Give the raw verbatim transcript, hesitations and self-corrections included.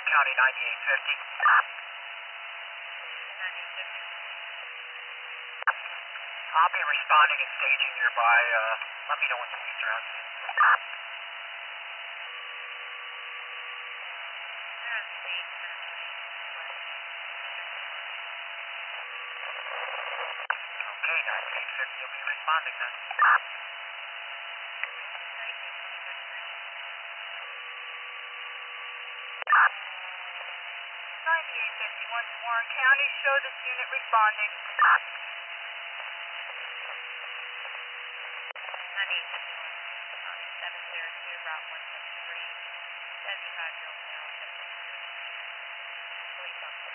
County ninety-eight fifty. ninety-eight fifty. I'll be responding and staging nearby. Uh, let me know when the police are out. They're on stage ninety-eight. Okay, ninety-eight fifty will be responding then. ninety-eight twenty-five three. ninety-eight fifty-one to Warren County. Show this unit responding. ninety-eight fifty-one. On seven zero two, Route one seventy-three. seventy-five year old male, chest injury. Police officer.